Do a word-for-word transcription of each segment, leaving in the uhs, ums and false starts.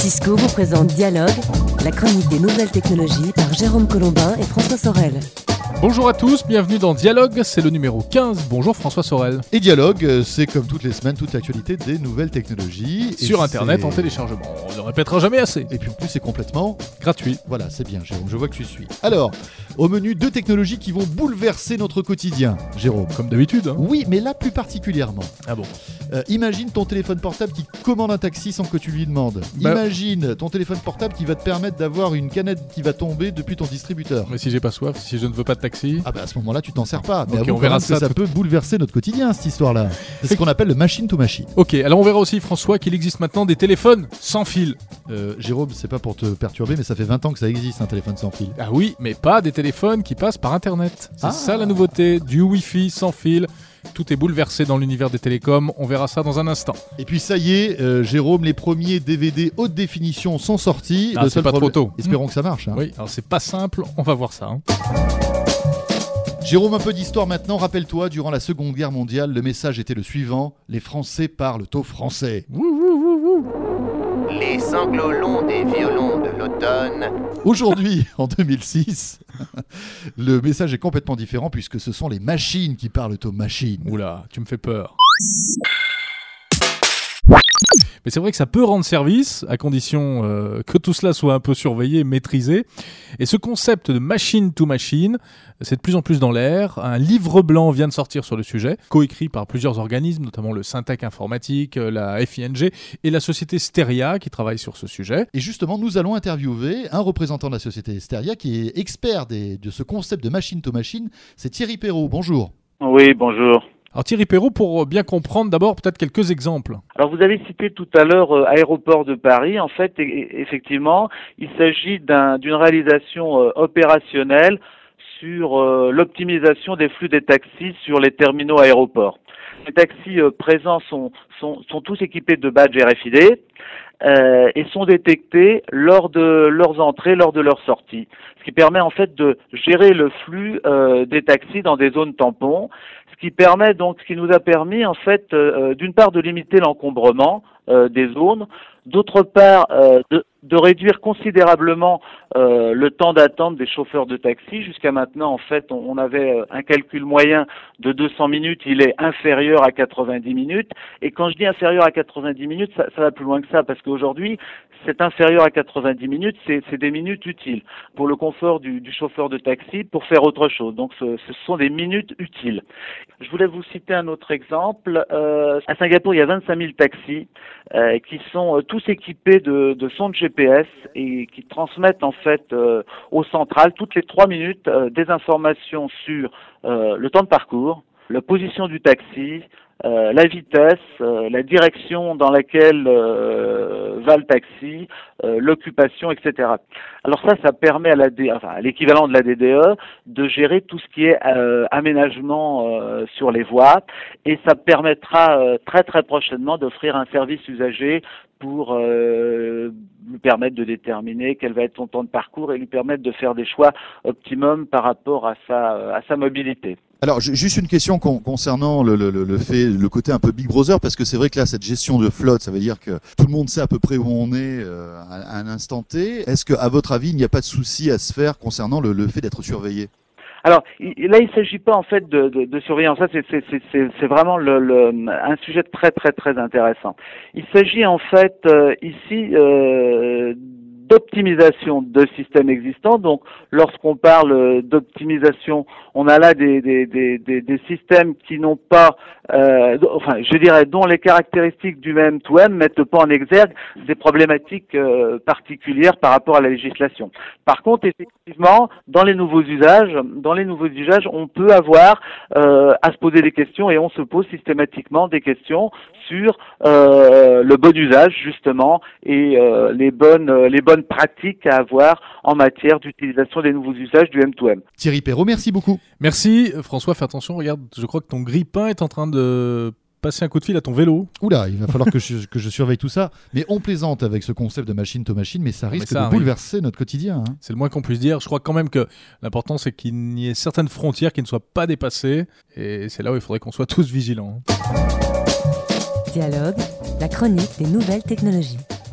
Cisco vous présente Dialogue, la chronique des nouvelles technologies par Jérôme Colombin et François Sorel. Bonjour à tous, bienvenue dans Dialogue, c'est le numéro quinze. Bonjour François Sorel. Et Dialogue, c'est comme toutes les semaines, toute l'actualité des nouvelles technologies. Sur et Internet c'est... en téléchargement, on ne le répétera jamais assez. Et puis en plus c'est complètement gratuit. Voilà, c'est bien Jérôme, je vois que tu suis. Alors, au menu, deux technologies qui vont bouleverser notre quotidien, Jérôme. Comme d'habitude. Hein. Oui, mais là plus particulièrement. Ah bon. Euh, imagine ton téléphone portable qui commande un taxi sans que tu lui demandes. Bah... Imagine ton téléphone portable qui va te permettre d'avoir une canette qui va tomber depuis ton distributeur. Mais si j'ai pas soif, si je ne veux pas de taxi... Ah bah à ce moment-là tu t'en sers pas. Mais okay, on verra ça. Que ça tout... peut bouleverser notre quotidien cette histoire-là. C'est ce qu'on appelle le machine to machine. Ok, alors on verra aussi François qu'il existe maintenant des téléphones sans fil. Euh, Jérôme, c'est pas pour te perturber, mais ça fait vingt ans que ça existe un téléphone sans fil. Ah oui, mais pas des téléphones qui passent par Internet. C'est ah. ça la nouveauté, du Wi-Fi sans fil. Tout est bouleversé dans l'univers des télécoms, on verra ça dans un instant. Et puis ça y est, euh, Jérôme, les premiers D V D haute définition sont sortis. Ah, c'est pas problème... trop tôt. Espérons mmh. que ça marche. Hein. Oui, alors c'est pas simple, on va voir ça. Hein. Jérôme, un peu d'histoire maintenant. Rappelle-toi, durant la Seconde Guerre mondiale, le message était le suivant. Les Français parlent au français. Wouh, wouh, wouh, wouh. Les sanglots longs des violons de l'automne. Aujourd'hui, en deux mille six, le message est complètement différent puisque ce sont les machines qui parlent aux machines. Oula, tu me fais peur. Mais c'est vrai que ça peut rendre service, à condition euh, que tout cela soit un peu surveillé, maîtrisé. Et ce concept de machine to machine, c'est de plus en plus dans l'air. Un livre blanc vient de sortir sur le sujet, coécrit par plusieurs organismes, notamment le Syntec Informatique, la F I N G et la société Steria qui travaille sur ce sujet. Et justement, nous allons interviewer un représentant de la société Steria qui est expert des, de ce concept de machine to machine. C'est Thierry Perrault. Bonjour. Oui, bonjour. Alors Thierry Perrault, pour bien comprendre d'abord peut-être quelques exemples. Alors vous avez cité tout à l'heure euh, Aéroport de Paris. En fait, e- effectivement, il s'agit d'un, d'une réalisation euh, opérationnelle sur euh, l'optimisation des flux des taxis sur les terminaux aéroports. Les taxis euh, présents sont, sont, sont tous équipés de badges R F I D euh, et sont détectés lors de leurs entrées, lors de leur sortie. Ce qui permet en fait de gérer le flux euh, des taxis dans des zones tampons. Ce qui permet donc, ce qui nous a permis en fait, euh, d'une part de limiter l'encombrement euh, des zones, d'autre part euh, de, de réduire considérablement euh, le temps d'attente des chauffeurs de taxi. Jusqu'à maintenant, en fait, on, on avait un calcul moyen de deux cents minutes, il est inférieur à quatre-vingt-dix minutes. Et quand je dis inférieur à quatre-vingt-dix minutes, ça, ça va plus loin que ça, parce qu'aujourd'hui, c'est inférieur à quatre-vingt-dix minutes, c'est, c'est des minutes utiles pour le confort du, du chauffeur de taxi pour faire autre chose. Donc, ce, ce sont des minutes utiles. Je voulais vous citer un autre exemple. Euh, à Singapour, il y a vingt-cinq mille taxis euh, qui sont euh, tous équipés de, de sondes G P S et qui transmettent en fait euh, au central toutes les trois minutes euh, des informations sur euh, le temps de parcours, la position du taxi, euh, la vitesse, euh, la direction dans laquelle euh, va le taxi, euh, l'occupation, et cetera. Alors ça, ça permet à, la D... enfin, à l'équivalent de la D D E de gérer tout ce qui est euh, aménagement euh, sur les voies et ça permettra euh, très très prochainement d'offrir un service usager pour euh, lui permettre de déterminer quel va être son temps de parcours et lui permettre de faire des choix optimum par rapport à sa, à sa mobilité. Alors, juste une question con, concernant le, le, le fait, le côté un peu Big Brother, parce que c'est vrai que là, cette gestion de flotte, ça veut dire que tout le monde sait à peu près où on est euh, à, à un instant T. Est-ce que, à votre avis, il n'y a pas de souci à se faire concernant le, le fait d'être surveillé ? Alors là, il ne s'agit pas en fait de, de, de surveillance. Ça, c'est, c'est, c'est, c'est vraiment le, le, un sujet très très très intéressant. Il s'agit en fait euh, ici euh, d'optimisation de systèmes existants. Donc, lorsqu'on parle d'optimisation, on a là des, des, des, des, des systèmes qui n'ont pas, euh, enfin, je dirais, dont les caractéristiques du M deux M mettent pas en exergue des problématiques euh, particulières par rapport à la législation. Par contre, effectivement, dans les nouveaux usages, dans les nouveaux usages, on peut avoir euh, à se poser des questions et on se pose systématiquement des questions sur euh, le bon usage justement et euh, les bonnes les bonnes pratiques à avoir en matière d'utilisation des nouveaux usages du M deux M. Thierry Perrault, merci beaucoup. Merci François, fais attention, regarde, je crois que ton grille-pain est en train de passer un coup de fil à ton vélo. Oula, il va falloir que je, que je surveille tout ça. Mais on plaisante avec ce concept de machine to machine, mais ça risque mais ça, de bouleverser oui. notre quotidien. Hein. C'est le moins qu'on puisse dire. Je crois quand même que l'important, c'est qu'il y ait certaines frontières qui ne soient pas dépassées. Et c'est là où il faudrait qu'on soit tous vigilants. Dialogue, la chronique des nouvelles technologies.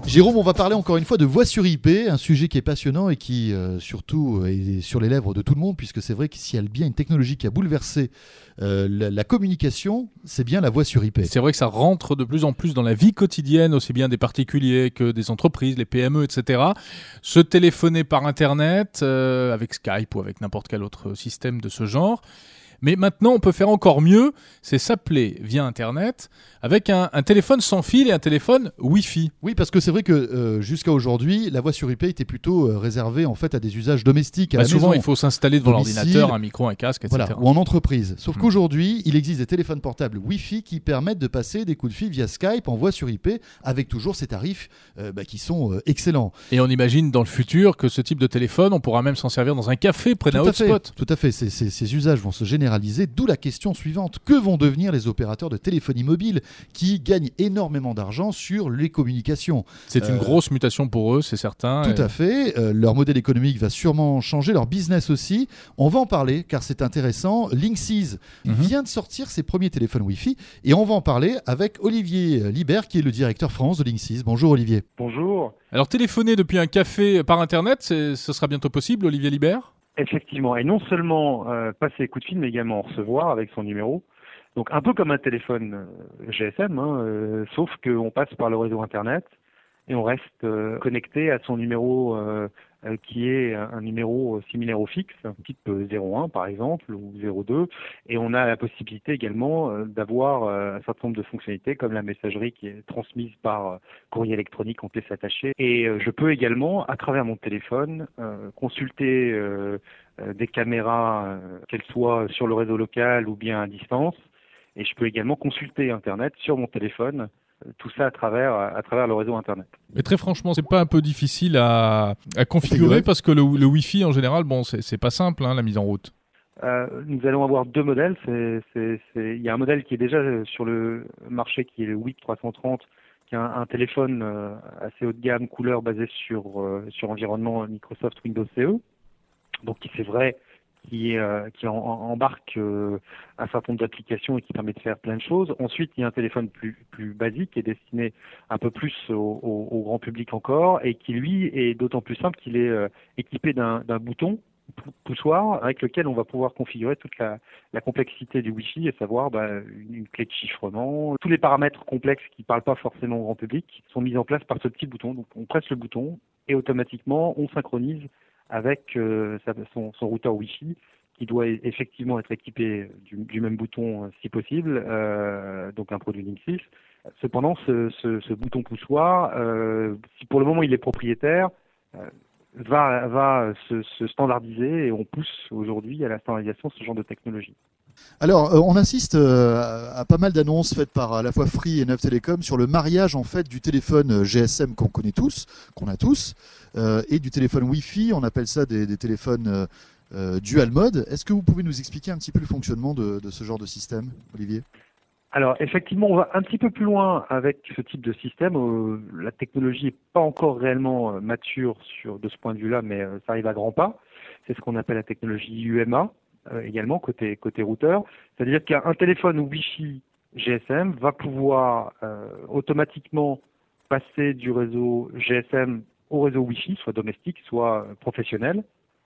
Jérôme, on va parler encore une fois de voix sur I P, un sujet qui est passionnant et qui euh, surtout est sur les lèvres de tout le monde, puisque c'est vrai que s'il y a bien une technologie qui a bouleversé euh, la, la communication, c'est bien la voix sur I P. C'est vrai que ça rentre de plus en plus dans la vie quotidienne, aussi bien des particuliers que des entreprises, les P M E, et cetera. Se téléphoner par Internet, euh, avec Skype ou avec n'importe quel autre système de ce genre. Mais maintenant, on peut faire encore mieux, c'est s'appeler via Internet avec un, un téléphone sans fil et un téléphone Wi-Fi. Oui, parce que c'est vrai que euh, jusqu'à aujourd'hui, la voix sur I P était plutôt euh, réservée en fait à des usages domestiques. À Bah la souvent, maison, il faut s'installer devant domicile, l'ordinateur, un micro, un casque, et cetera. Voilà, ou en entreprise. Sauf Mmh. qu'aujourd'hui, il existe des téléphones portables Wi-Fi qui permettent de passer des coups de fil via Skype en voix sur I P, avec toujours ces tarifs euh, bah, qui sont euh, excellents. Et on imagine dans le futur que ce type de téléphone, on pourra même s'en servir dans un café près d'un Tout à fait, hotspot. tout à fait. Ces, ces- ces usages vont se généraliser, d'où la question suivante. Que vont devenir les opérateurs de téléphonie mobile qui gagnent énormément d'argent sur les communications? C'est une Euh, grosse mutation pour eux, c'est certain. Tout Et- à fait. Euh, leur modèle économique va sûrement changer, leur business aussi. On va en parler car c'est intéressant. Linksys Mhm. vient de sortir ses premiers téléphones Wi-Fi et on va en parler avec Olivier Libert qui est le directeur France de Linksys. Bonjour Olivier. Bonjour. Alors, téléphoner depuis un café par Internet, c'est- ce sera bientôt possible, Olivier Libert ? Effectivement, et non seulement euh, passer les coups de fil, mais également en recevoir avec son numéro. Donc un peu comme un téléphone euh, G S M, hein, euh, sauf qu'on passe par le réseau Internet et on reste euh, connecté à son numéro euh, euh, qui est un, un numéro similaire au fixe, type euh, zéro un par exemple, ou zéro deux. Et on a la possibilité également euh, d'avoir euh, un certain nombre de fonctionnalités comme la messagerie qui est transmise par euh, courrier électronique en pièces attachées. Et euh, je peux également, à travers mon téléphone, euh, consulter euh, euh, des caméras, euh, qu'elles soient sur le réseau local ou bien à distance. Et je peux également consulter Internet sur mon téléphone, euh, tout ça à travers, à travers le réseau Internet. Mais très franchement, c'est pas un peu difficile à, à configurer Configurer. parce que le, le Wi-Fi en général, bon, c'est c'est pas simple, hein, la mise en route. Euh, nous allons avoir deux modèles. C'est, c'est, c'est... Il y a un modèle qui est déjà sur le marché, qui est le W I P trois cent trente, qui est un, un téléphone euh, assez haut de gamme, couleur basé sur, euh, sur environnement Microsoft Windows C E. Donc, qui c'est vrai, qui, euh, qui en, en- embarque euh, un certain nombre d'applications et qui permet de faire plein de choses. Ensuite, il y a un téléphone plus, plus basique qui est destiné un peu plus au, au- au grand public encore et qui, lui, est d'autant plus simple qu'il est euh, équipé d'un, d'un bouton pou- poussoir avec lequel on va pouvoir configurer toute la, la complexité du Wi-Fi, à savoir bah, une, une clé de chiffrement. Tous les paramètres complexes qui ne parlent pas forcément au grand public sont mis en place par ce petit bouton. Donc on presse le bouton et automatiquement on synchronise avec euh, sa- son, son routeur Wi-Fi qui doit e- effectivement être équipé du, du même bouton euh, si possible, euh, donc un produit Linksys. Cependant, ce, ce, ce bouton poussoir, euh, si pour le moment il est propriétaire, euh, va, va se, se standardiser et on pousse aujourd'hui à la standardisation de ce genre de technologie. Alors, euh, on assiste euh, à, à pas mal d'annonces faites par à la fois Free et Neuf Télécom sur le mariage en fait du téléphone euh, G S M qu'on connaît tous, qu'on a tous, euh, et du téléphone Wi-Fi. On appelle ça des, des téléphones euh, euh, dual mode. Est-ce que vous pouvez nous expliquer un petit peu le fonctionnement de, de ce genre de système, Olivier? Alors effectivement, on va un petit peu plus loin avec ce type de système. Euh, la technologie n'est pas encore réellement euh, mature sur, de ce point de vue-là, mais euh, ça arrive à grands pas. C'est ce qu'on appelle la technologie U M A euh, également côté côté routeur. C'est-à-dire qu'un téléphone Wi-Fi G S M va pouvoir euh, automatiquement passer du réseau G S M au réseau Wi-Fi, soit domestique, soit euh, professionnel.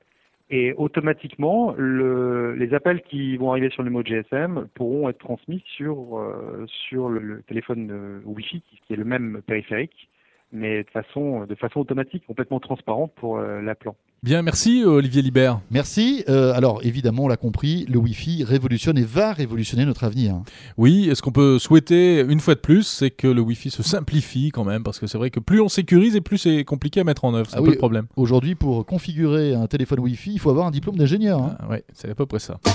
Et automatiquement, le, les appels qui vont arriver sur le mode G S M pourront être transmis sur, euh, sur le, le téléphone euh, Wi-Fi, qui, qui est le même périphérique, mais de façon, de façon automatique, complètement transparente pour euh, l'appelant. Bien, merci Olivier Libert. Merci. Euh, alors, évidemment, on l'a compris, le Wi-Fi révolutionne et va révolutionner notre avenir. Oui, ce qu'on peut souhaiter une fois de plus, c'est que le Wi-Fi se simplifie quand même, parce que c'est vrai que plus on sécurise et plus c'est compliqué à mettre en œuvre. C'est Ah un oui, peu le problème. Aujourd'hui, pour configurer un téléphone Wi-Fi, il faut avoir un diplôme d'ingénieur. Hein. Ah, ouais, c'est à peu près ça.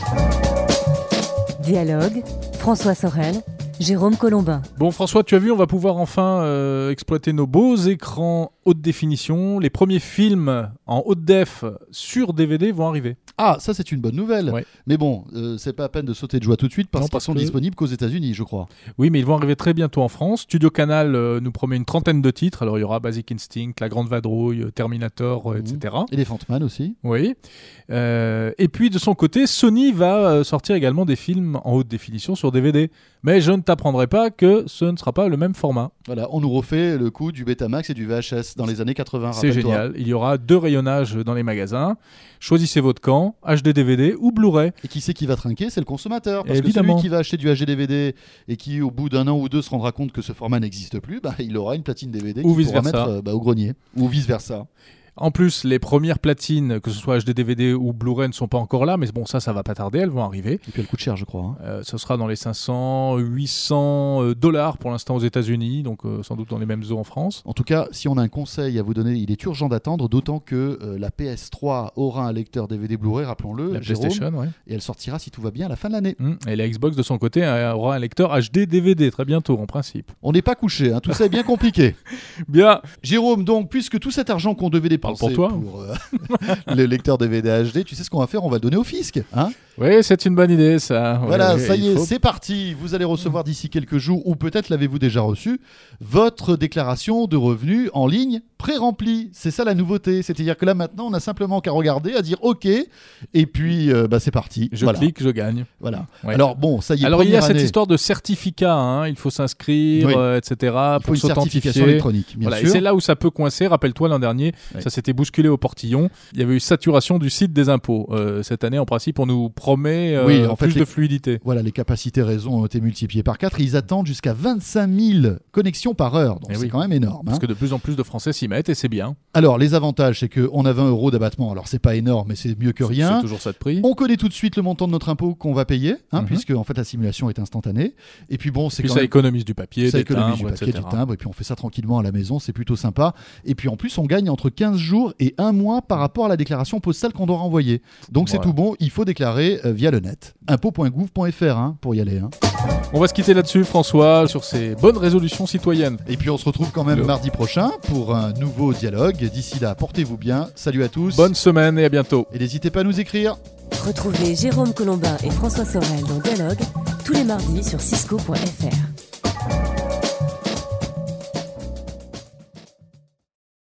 Dialogue, François Sorel, Jérôme Colombin. Bon François, tu as vu, on va pouvoir enfin euh, exploiter nos beaux écrans haute définition. Les premiers films en haute def sur D V D vont arriver. Ah, ça c'est une bonne nouvelle. Ouais. Mais bon, euh, c'est pas à peine de sauter de joie tout de suite parce Non, qu'ils parce sont que- disponibles qu'aux États-Unis, je crois. Oui, mais ils vont arriver très bientôt en France. Studio Canal euh, nous promet une trentaine de titres. Alors il y aura Basic Instinct, La Grande Vadrouille, euh, Terminator, euh, Mhm. et cetera. Elephant Man aussi. Oui. Euh, et puis de son côté, Sony va euh, sortir également des films en haute définition sur D V D. Mais je ne t'apprendrai pas que ce ne sera pas le même format. Voilà, on nous refait le coup du Betamax et du V H S dans les années quatre-vingts. C'est génial. Il y aura deux rayonnages dans les magasins. Choisissez votre camp, H D D V D ou Blu-ray. Et qui c'est qui va trinquer? C'est le consommateur. Parce Évidemment. que celui qui va acheter du H D D V D et qui, au bout d'un an ou deux, se rendra compte que ce format n'existe plus, bah, il aura une platine D V D Ou qu'il pourra vice-versa. mettre euh, bah, au grenier. Ou vice-versa. En plus, les premières platines, que ce soit H D D V D ou Blu-ray, ne sont pas encore là, mais bon, ça, ça va pas tarder, elles vont arriver. Et puis elle coûte cher, je crois. Hein. Euh, ce sera dans les cinq cents, huit cents euh, dollars pour l'instant aux États-Unis, donc euh, sans doute dans les mêmes eaux en France. En tout cas, si on a un conseil à vous donner, il est urgent d'attendre, d'autant que euh, la P S trois aura un lecteur D V D Blu-ray, rappelons-le, La Jérôme, PlayStation, ouais. et elle sortira, si tout va bien, à la fin de l'année. Mmh. Et la Xbox, de son côté, aura un lecteur H D D V D très bientôt, en principe. On n'est pas couché, hein, tout ça est bien compliqué. Bien. Jérôme, donc, puisque tout cet argent qu'on devait Parle dépenser pour toi. pour euh, le lecteur D V D H D, tu sais ce qu'on va faire? On va le donner au fisc. Hein. Oui, c'est une bonne idée, ça. Voilà, Ouais, ça ouais, y il est, faut- c'est parti. Vous allez recevoir d'ici quelques jours, ou peut-être l'avez-vous déjà reçu, votre déclaration de revenus en ligne pré-remplie. C'est ça la nouveauté. C'est-à-dire que là, maintenant, on a simplement qu'à regarder, à dire OK, et puis euh, bah, c'est parti. Je voilà. clique, je gagne. Voilà. Ouais. Alors bon, ça y est. Alors il y a première cette année, histoire de certificat, hein. Il faut s'inscrire, Oui. euh, et cetera. il faut pour une certification s'authentifier. électronique, bien Voilà, et sûr. c'est là où ça peut coincer. Rappelle-toi l'an dernier, Ouais. ça s'était bousculé au portillon. Il y avait eu saturation du site des impôts. Euh, cette année, en principe, on nous promet euh, Oui, en fait, plus les- de fluidité. Voilà, les capacités réseau ont été multipliées par quatre. Ils attendent jusqu'à vingt-cinq mille connexions par heure. Donc Eh c'est oui. quand même énorme. Parce hein. que de plus en plus de Français s'y mettent et c'est bien. Alors, les avantages, c'est qu'on a vingt euros d'abattement. Alors, c'est pas énorme, mais c'est mieux que C'est rien. toujours ça de prix. On connaît tout de suite le montant de notre impôt qu'on va payer, hein, Mhm. puisque en fait la simulation est instantanée. Et puis bon, c'est Puis quand ça même économise du papier, ça des économise timbres, du papier, et cetera. du timbre, et puis on fait ça tranquillement à la maison, c'est plutôt sympa. Et puis en plus, on gagne entre quinze jours et un mois par rapport à la déclaration postale qu'on doit renvoyer. Donc c'est Voilà. tout bon, il faut déclarer euh, via le net. impôt point gouv point f r hein, pour y aller. Hein. On va se quitter là-dessus, François, sur ces bonnes résolutions citoyennes. Et puis on se retrouve quand même Le- mardi prochain pour un nouveau dialogue. D'ici là, portez-vous bien. Salut à tous. Bonne semaine et à bientôt. Et n'hésitez pas à nous écrire. Retrouvez Jérôme Colombin et François Sorel dans Dialogue tous les mardis sur cisco point f r.